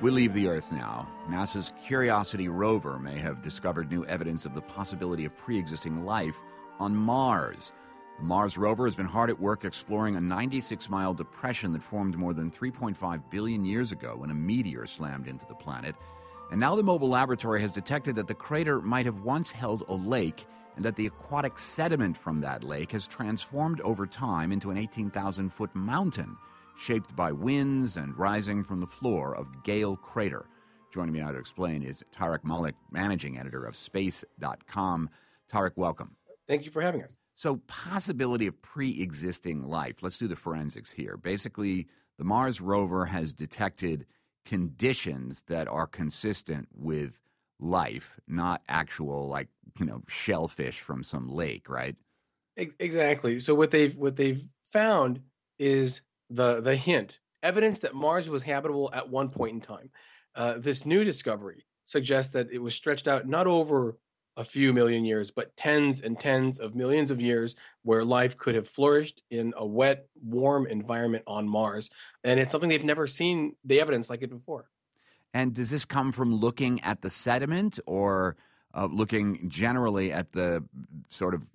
We leave the Earth now. NASA's Curiosity rover may have discovered new evidence of the possibility of pre-existing life on Mars. The Mars rover has been hard at work exploring a 96-mile depression that formed more than 3.5 billion years ago when a meteor slammed into the planet. And now the mobile laboratory has detected that the crater might have once held a lake and that the aquatic sediment from that lake has transformed over time into an 18,000-foot mountain, shaped by winds and rising from the floor of Gale Crater. Joining me now to explain is Tariq Malik, managing editor of Space.com. Tariq, welcome. Thank you for having us. So, possibility of pre-existing life. Let's do the forensics here. Basically, the Mars rover has detected conditions that are consistent with life, not actual, shellfish from some lake, right? Exactly. So what they've found is the hint, evidence that Mars was habitable at one point in time. This new discovery suggests that it was stretched out not over a few million years, but tens and tens of millions of years where life could have flourished in a wet, warm environment on Mars. And it's something they've never seen the evidence like it before. And does this come from looking at the sediment or looking generally at the sort of,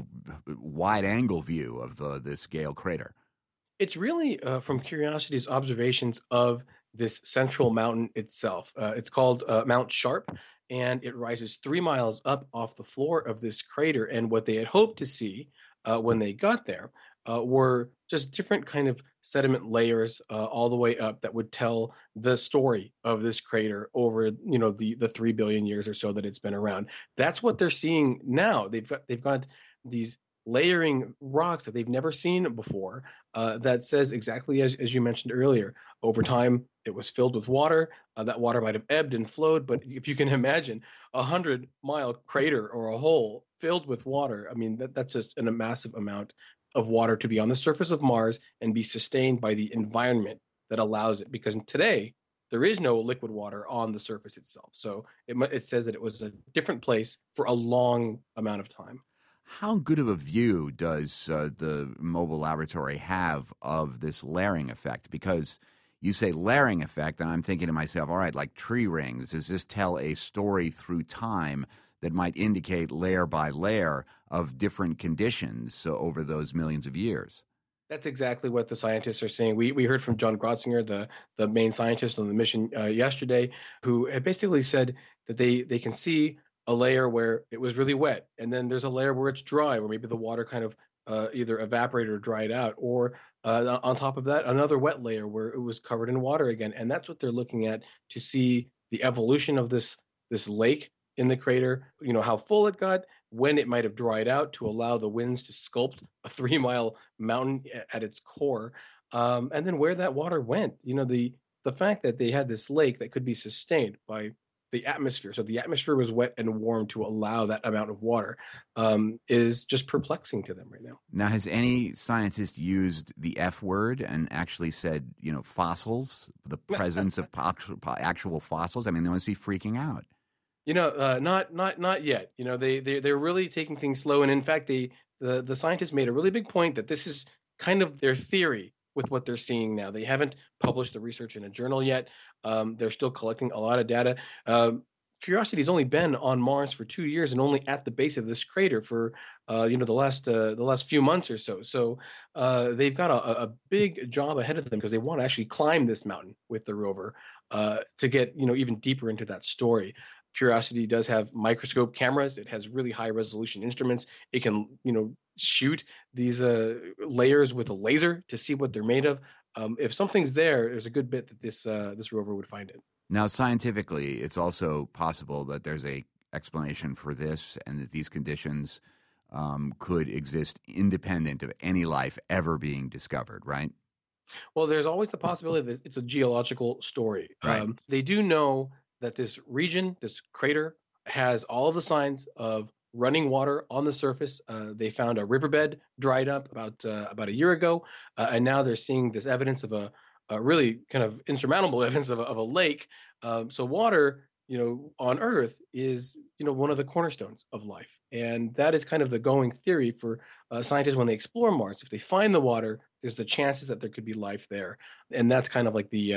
wide-angle view of this Gale Crater? It's really from Curiosity's observations of this central mountain itself. It's called Mount Sharp, and it rises 3 miles up off the floor of this crater. And what they had hoped to see when they got there were just different kind of sediment layers all the way up that would tell the story of this crater over, the 3 billion years or so that it's been around. That's what they're seeing now. They've got these layering rocks that they've never seen before that says exactly as you mentioned earlier. Over time, it was filled with water. That water might have ebbed and flowed, but if you can imagine 100-mile crater or a hole filled with water, I mean, that's just a massive amount of water to be on the surface of Mars and be sustained by the environment that allows it. Because today, there is no liquid water on the surface itself. So it says that it was a different place for a long amount of time. How good of a view does the mobile laboratory have of this layering effect? Because you say layering effect, and I'm thinking to myself, all right, like tree rings, does this tell a story through time that might indicate layer by layer of different conditions over those millions of years? That's exactly what the scientists are saying. We heard from John Grotzinger, the main scientist on the mission yesterday, who had basically said that they can see a layer where it was really wet, and then there's a layer where it's dry, where maybe the water kind of either evaporated or dried out, or on top of that, another wet layer where it was covered in water again. And that's what they're looking at to see the evolution of this lake in the crater, how full it got, when it might have dried out to allow the winds to sculpt a 3-mile mountain at its core, and then where that water went. The fact that they had this lake that could be sustained by the atmosphere. So the atmosphere was wet and warm to allow that amount of water is just perplexing to them right now. Now, has any scientist used the F word and actually said, fossils, the presence of actual fossils? I mean, they must be freaking out. Not yet. They're really taking things slow. And in fact, the scientists made a really big point that this is kind of their theory with what they're seeing now. They haven't published the research in a journal yet. They're still collecting a lot of data. Curiosity's only been on Mars for 2 years and only at the base of this crater for the last few months or so. So they've got a big job ahead of them because they want to actually climb this mountain with the rover to get even deeper into that story. Curiosity does have microscope cameras. It has really high resolution instruments. It can, shoot these layers with a laser to see what they're made of. If something's there's a good bit that this rover would find it. Now, scientifically, it's also possible that there's a explanation for this and that these conditions could exist independent of any life ever being discovered, right? Well, there's always the possibility that it's a geological story. Right. They do know that this region, this crater, has all of the signs of running water on the surface. They found a riverbed dried up about a year ago, and now they're seeing this evidence of a really kind of insurmountable evidence of a lake. So water, on Earth is, one of the cornerstones of life. And that is kind of the going theory for scientists when they explore Mars. If they find the water, there's the chances that there could be life there. And that's kind of like the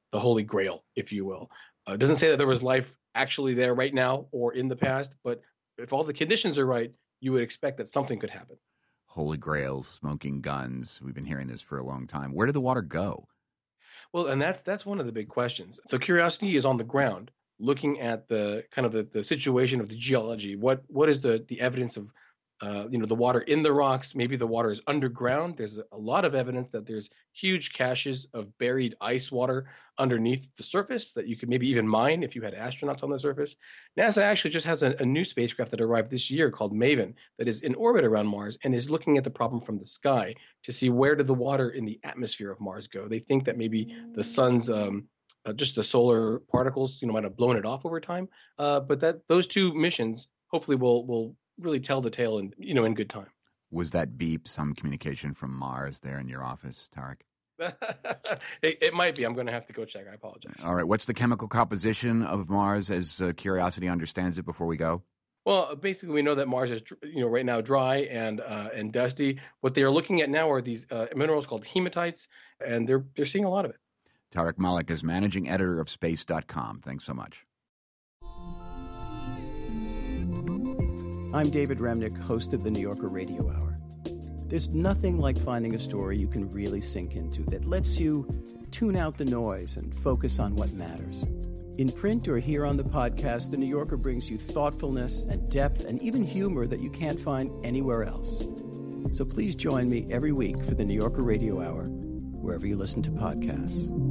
the Holy Grail, if you will. It doesn't say that there was life actually there right now or in the past, but if all the conditions are right, you would expect that something could happen. Holy grails, smoking guns. We've been hearing this for a long time. Where did the water go? Well, and that's one of the big questions. So Curiosity is on the ground, looking at the kind of the situation of the geology. What is the evidence of the water in the rocks? Maybe the water is underground. There's a lot of evidence that there's huge caches of buried ice water underneath the surface that you could maybe even mine if you had astronauts on the surface. NASA actually just has a new spacecraft that arrived this year called MAVEN that is in orbit around Mars and is looking at the problem from the sky to see where did the water in the atmosphere of Mars go. They think that maybe the sun's just the solar particles, might have blown it off over time. But that those two missions hopefully will really tell the tale in good time. Was that beep some communication from Mars there in your office, Tarek? It might be. I'm going to have to go check. I apologize. All right. What's the chemical composition of Mars as Curiosity understands it before we go? Well, basically, we know that Mars is, right now dry and dusty. What they are looking at now are these minerals called hematites, and they're seeing a lot of it. Tarek Malik is managing editor of Space.com. Thanks so much. I'm David Remnick, host of the New Yorker Radio Hour. There's nothing like finding a story you can really sink into that lets you tune out the noise and focus on what matters. In print or here on the podcast, the New Yorker brings you thoughtfulness and depth and even humor that you can't find anywhere else. So please join me every week for the New Yorker Radio Hour, wherever you listen to podcasts.